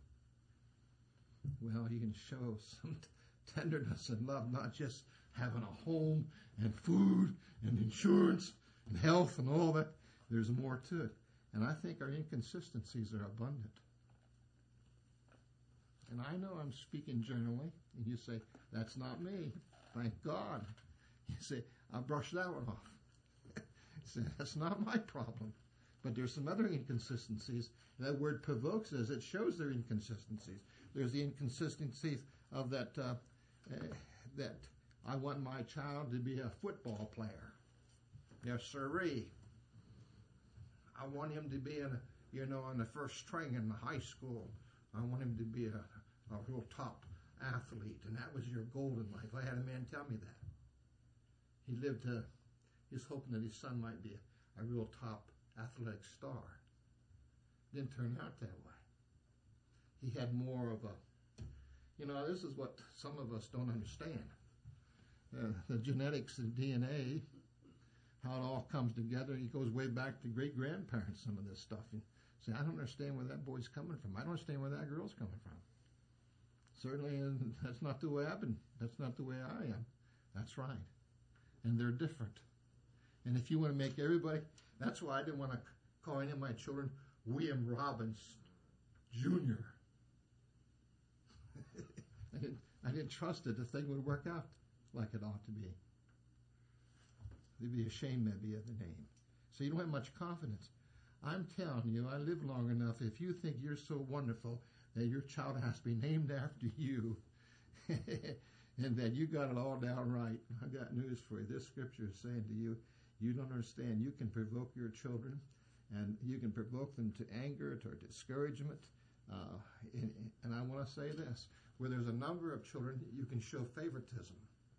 Well, you can show some tenderness and love, not just having a home and food and insurance and health and all that. There's more to it. And I think our inconsistencies are abundant. And I know I'm speaking generally, and you say, that's not me. Thank God. You say, I'll brush that one off. You say, that's not my problem. But there's some other inconsistencies. That word provokes us. It shows their inconsistencies. There's the inconsistencies of that I want my child to be a football player. Yes, sirree. I want him to be on the first string in the high school. I want him to be a real top athlete, and that was your goal in life. I had a man tell me that. He lived, he's hoping that his son might be a real top athletic star. Didn't turn out that way. He had more of a, this is what some of us don't understand. The genetics and DNA, how it all comes together. It goes way back to great-grandparents, some of this stuff. And say, I don't understand where that boy's coming from. I don't understand where that girl's coming from. Certainly, that's not the way I've been. That's not the way I am. That's right. And they're different. And if you want to make everybody, that's why I didn't want to call any of my children William Robbins Jr. I didn't trust that the thing would work out like it ought to be. They'd be ashamed maybe of the name. So you don't have much confidence. I'm telling you, I live long enough. If you think you're so wonderful that your child has to be named after you and that you got it all down right, I got news for you. This scripture is saying to you, you don't understand. You can provoke your children, and you can provoke them to anger, to discouragement. And I want to say this. Where there's a number of children, you can show favoritism.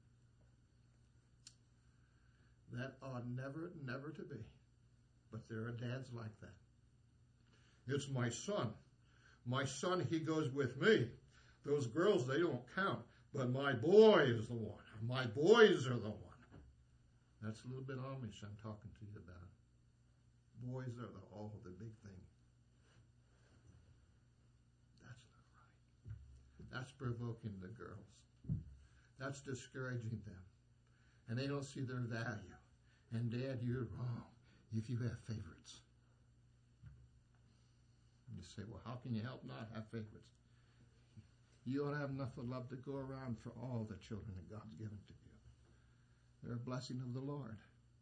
That ought never to be. But there are dads like that. It's my son. My son, he goes with me. Those girls, they don't count. But my boy is the one. My boys are the one. That's a little bit Amish I'm talking to you about. Boys are the big thing. That's not right. That's provoking the girls. That's discouraging them. And they don't see their value. And Dad, you're wrong if you have favorites. You say, well, how can you help not have favorites? You ought to have enough of love to go around for all the children that God's given to you. They're a blessing of the Lord.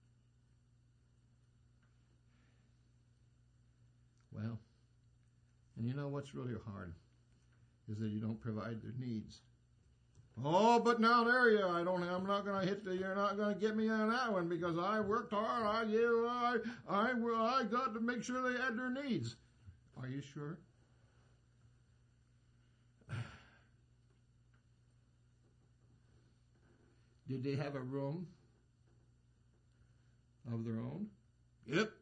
Well, and you know what's really hard is that you don't provide their needs. Oh, but now there you I'm not going to hit you're not going to get me on that one because I worked hard. I got to make sure they had their needs. Are you sure? Did they have a room of their own? Yep.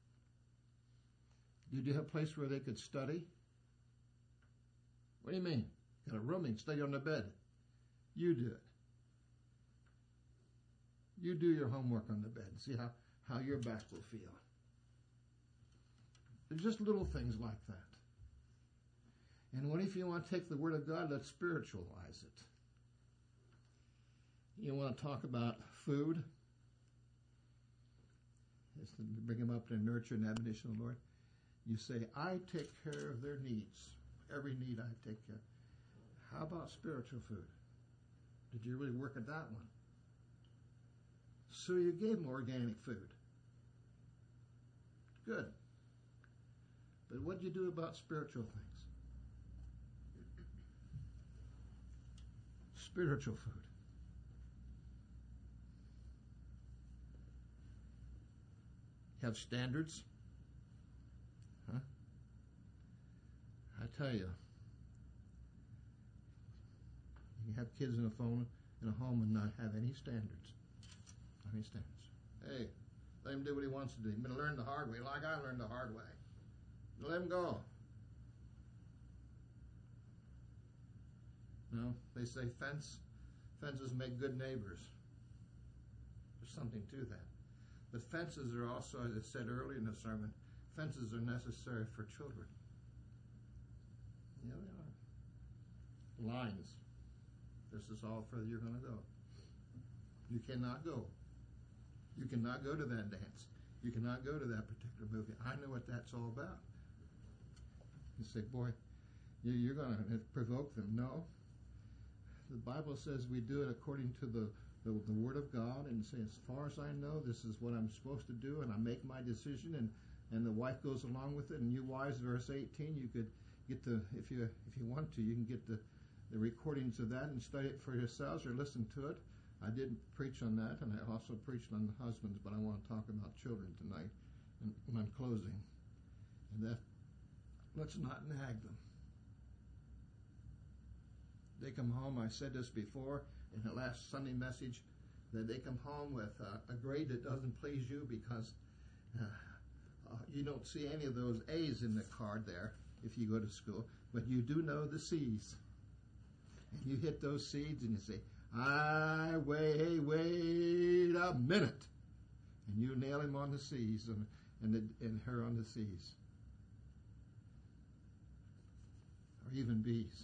Did you have a place where they could study? What do you mean? Got a room, they can study on the bed. You do it. You do your homework on the bed and see how your back will feel. There's just little things like that. And what if you want to take the Word of God, let's spiritualize it. You want to talk about food? It's to bring them up to nurture and admonition of the Lord. You say, I take care of their needs. Every need I take care. How about spiritual food? Did you really work at that one? So you gave them organic food. Good. But what did you do about spiritual things? Spiritual food. have standards? Huh? I tell you, you can have kids in a home and not have any standards. Not any standards. Hey, let him do what he wants to do. He's going to learn the hard way, like I learned the hard way. Let him go. No, they say fences make good neighbors. There's something to that. But fences are also, as I said earlier in the sermon, fences are necessary for children. Yeah, they are. Lines. This is how further you're going to go. You cannot go. You cannot go to that dance. You cannot go to that particular movie. I know what that's all about. You say, boy, you're going to provoke them. No. The Bible says we do it according to the Word of God, and say, as far as I know, this is what I'm supposed to do, and I make my decision, and the wife goes along with it. And you wives, verse 18, you could get if you want to, you can get the recordings of that and study it for yourselves or listen to it. I did preach on that, and I also preached on the husbands, but I want to talk about children tonight, and I'm closing. And that, let's not nag them. They come home, I said this before in the last Sunday message, that they come home with a grade that doesn't please you because you don't see any of those A's in the card there if you go to school, but you do know the C's. And you hit those C's and you say, wait a minute. And you nail him on the C's and her on the C's. Or even B's.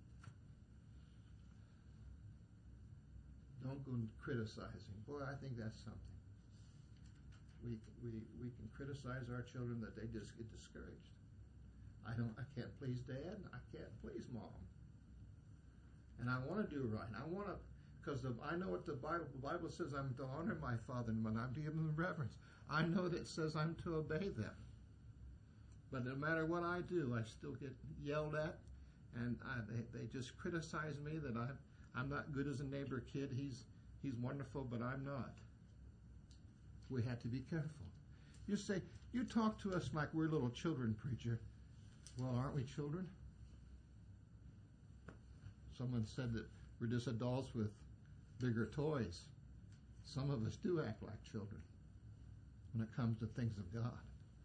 Don't go criticizing. Boy, I think that's something. We can criticize our children that they just get discouraged. I can't please Dad, and I can't please Mom. And I want to do right. Because I know what the Bible says. I'm to honor my father and mother. I'm to give them reverence. I know that it says I'm to obey them. But no matter what I do, I still get yelled at, and they just criticize me that I'm not good as a neighbor kid. He's wonderful, but I'm not. We have to be careful. You say, you talk to us like we're little children, preacher. Well, aren't we children? Someone said that we're just adults with bigger toys. Some of us do act like children when it comes to things of God.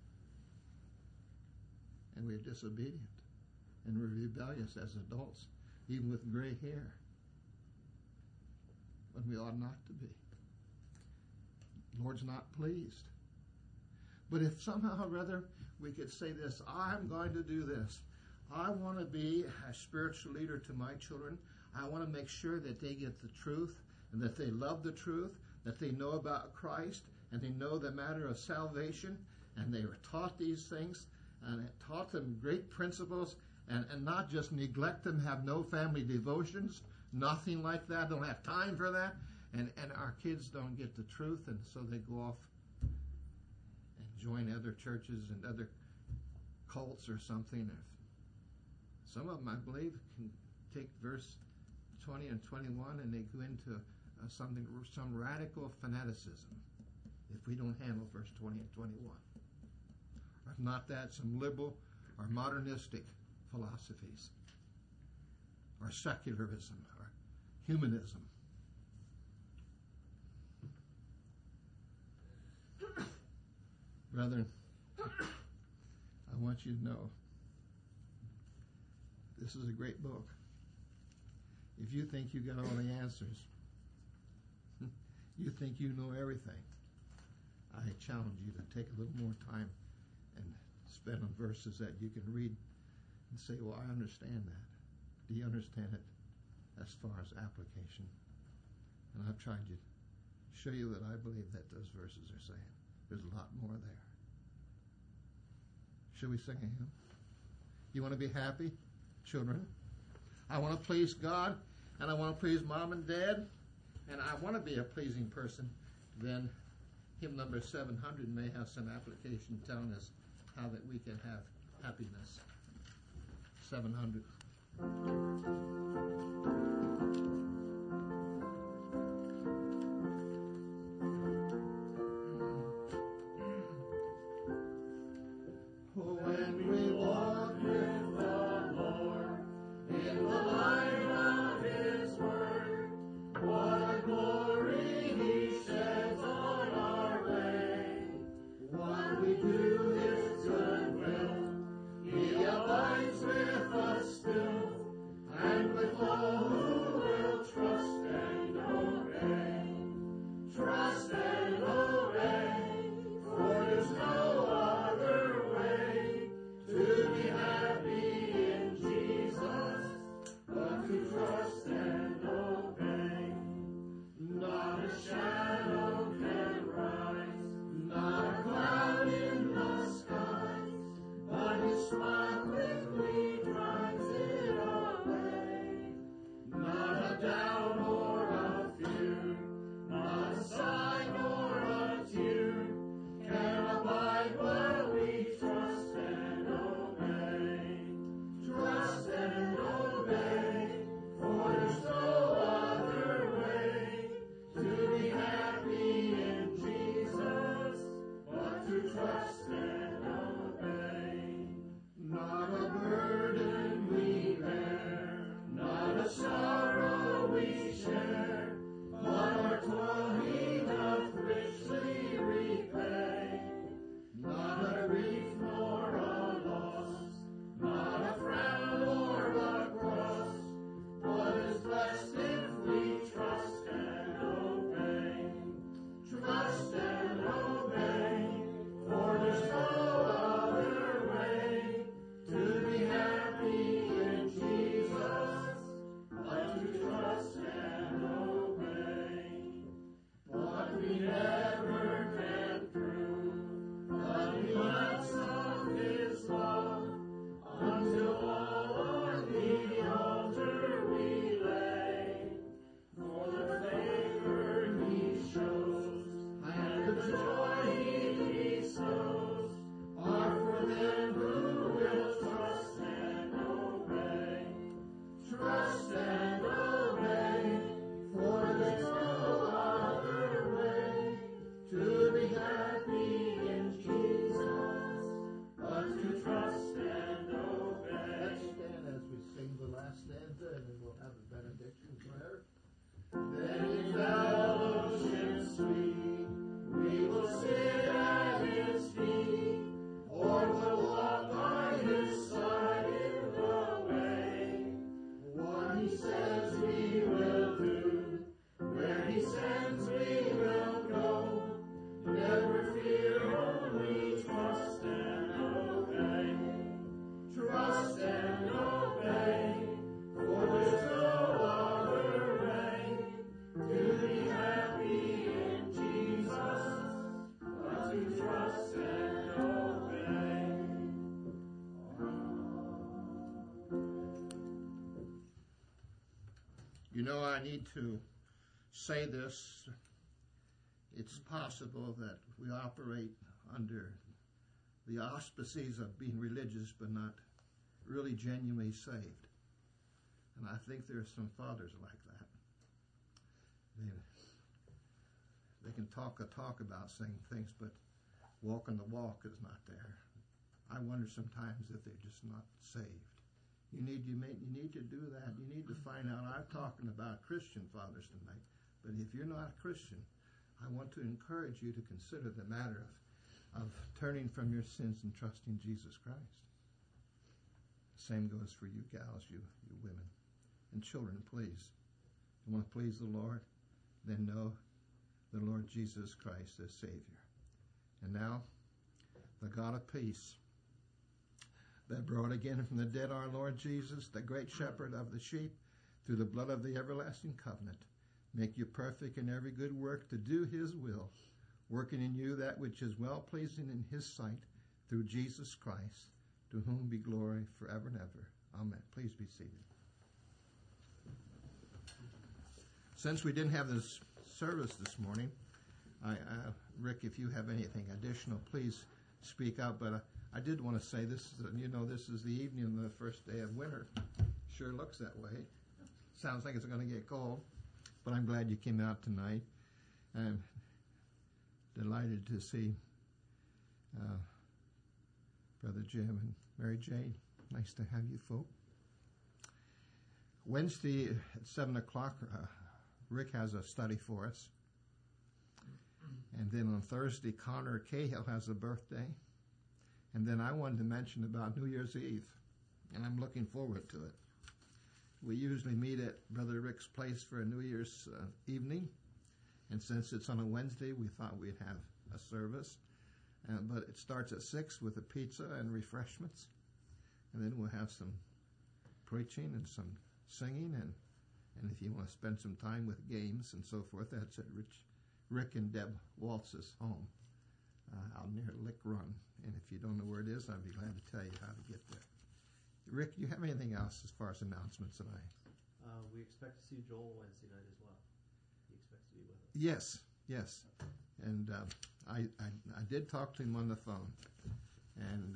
And we're disobedient. And we're rebellious as adults, even with gray hair, when we ought not to be. The Lord's not pleased. But if somehow or other we could say this, I'm going to do this. I want to be a spiritual leader to my children. I want to make sure that they get the truth and that they love the truth, that they know about Christ and they know the matter of salvation, and they were taught these things and it taught them great principles, and not just neglect them, have no family devotions, nothing like that, don't have time for that, and our kids don't get the truth, and so they go off and join other churches and other cults or something. Some of them, I believe, can take verse 20 and 21 and they go into some radical fanaticism if we don't handle verse 20 and 21. Or if not that, some liberal or modernistic philosophies, or secularism, or humanism. Brethren, I want you to know this is a great book. If you think you got all the answers, you think you know everything, I challenge you to take a little more time and spend on verses that you can read and say, well, I understand that. Do you understand it as far as application? And I've tried to show you that I believe that those verses are saying. There's a lot more there. Shall we sing a hymn? You want to be happy, children? I want to please God, and I want to please Mom and Dad, and I want to be a pleasing person. Then hymn number 700 may have some application telling us how that we can have happiness. 700. You know, I need to say this. It's possible that we operate under the auspices of being religious but not really genuinely saved. And I think there are some fathers like that. They can talk a talk about saying things, but walking the walk is not there. I wonder sometimes if they're just not saved. You need to do that. You need to find out. I'm talking about Christian fathers tonight, but if you're not a Christian, I want to encourage you to consider the matter of turning from your sins and trusting Jesus Christ. Same goes for you gals, you women. And children, please. You want to please the Lord? Then know the Lord Jesus Christ as Savior. And now, the God of peace that brought again from the dead our Lord Jesus, the great shepherd of the sheep, through the blood of the everlasting covenant, make you perfect in every good work to do his will, working in you that which is well-pleasing in his sight, through Jesus Christ, to whom be glory forever and ever. Amen. Please be seated. Since we didn't have this service this morning, Rick, if you have anything additional, please speak out. But I did want to say this. This is the evening of the first day of winter. Sure looks that way. Sounds like it's going to get cold. But I'm glad you came out tonight. I'm delighted to see Brother Jim and Mary Jane. Nice to have you folk. Wednesday at 7 o'clock, Rick has a study for us. And then on Thursday, Connor Cahill has a birthday. And then I wanted to mention about New Year's Eve, and I'm looking forward to it. We usually meet at Brother Rick's place for a New Year's evening, and since it's on a Wednesday, we thought we'd have a service. But it starts at 6 with a pizza and refreshments, and then we'll have some preaching and some singing, and if you want to spend some time with games and so forth, that's at Rick and Deb Waltz's home out near Lick Run. And if you don't know where it is, I'd be glad to tell you how to get there. Rick, do you have anything else as far as announcements tonight? We expect to see Joel Wednesday night as well. He expects to be with us. Yes. And I did talk to him on the phone. And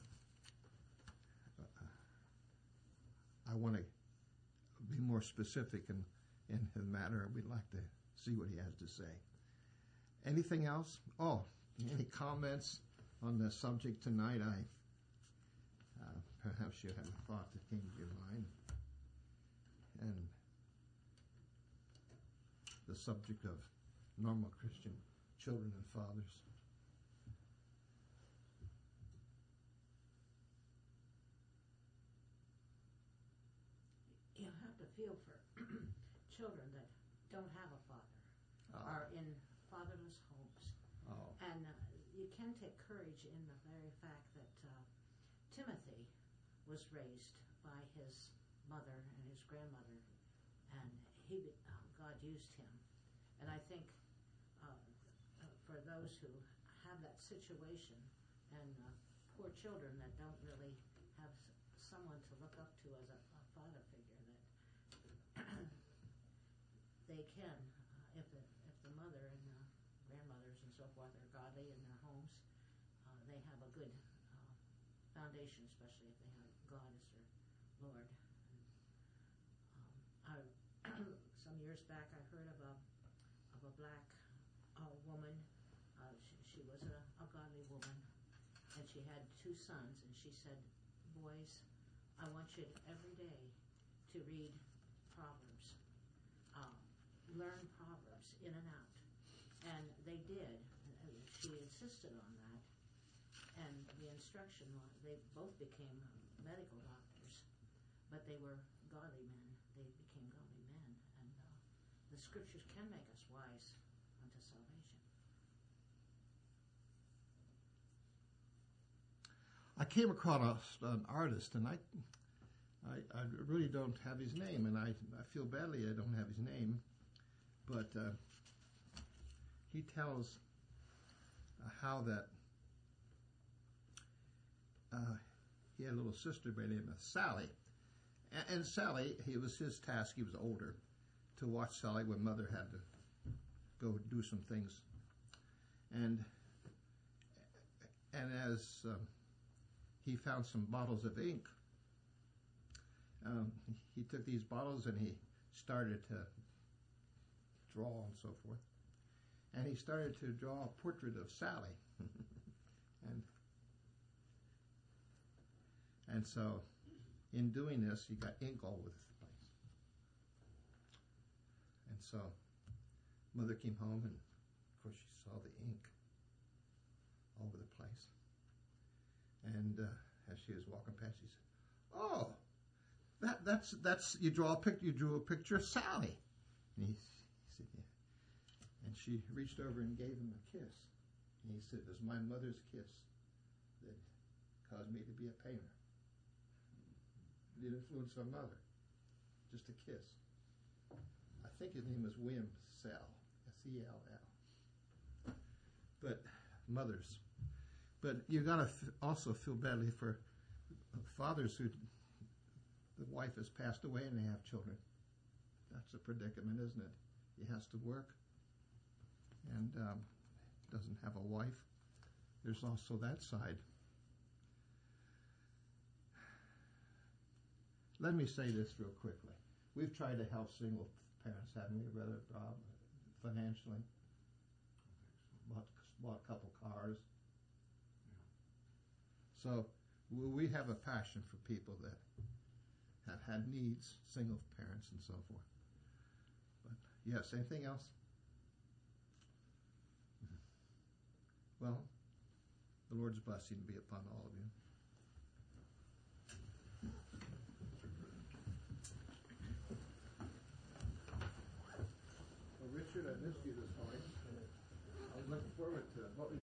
I want to be more specific in the matter. We'd like to see what he has to say. Anything else? Oh, any comments on the subject tonight? Perhaps you have a thought that came to your mind. And the subject of normal Christian children and fathers. You have to feel for children that don't have a father, are in fatherless homes. And you can take courage in the very fact that Timothy was raised by his mother and his grandmother, and God used him. And I think for those who have that situation, and poor children that don't really have someone to look up to as a father figure, that they can, if the mother and the grandmothers and so forth are godly in their homes, they have a good foundation, especially if they have God as their Lord. Some years back, I heard of a black woman. She was a godly woman, and she had 2 sons. And she said, "Boys, I want you every day to read Proverbs, learn Proverbs in and out." And they did. She insisted on that. And the instruction, they both became medical doctors, but they were godly men. They became godly men. And the scriptures can make us wise unto salvation. I came across an artist, and I really don't have his name, and I feel badly I don't have his name, but he tells how that he had a little sister by the name of Sally. And Sally, it was his task, he was older, to watch Sally when Mother had to go do some things. And as he found some bottles of ink, he took these bottles and he started to draw and so forth. And he started to draw a portrait of Sally. and so in doing this, he got ink all over the place. And so Mother came home, and of course she saw the ink all over the place. And as she was walking past, she said, "Oh, that's you drew a picture of Sally." And he said, "Yeah." And she reached over and gave him a kiss. And he said, "It was my mother's kiss that caused me to be a painter. It influenced my mother. Just a kiss." I think his name was William Sell, S-E-L-L. But mothers. But you gotta also feel badly for fathers who the wife has passed away and they have children. That's a predicament, isn't it? He has to work and doesn't have a wife. There's also that side. Let me say this real quickly. We've tried to help single parents, haven't we, Brother Rob, financially? Bought a couple cars. So we have a passion for people that have had needs, single parents and so forth. But yes, anything else? Well, the Lord's blessing be upon all of you. Well, Richard, I missed you this morning. I was looking forward to what we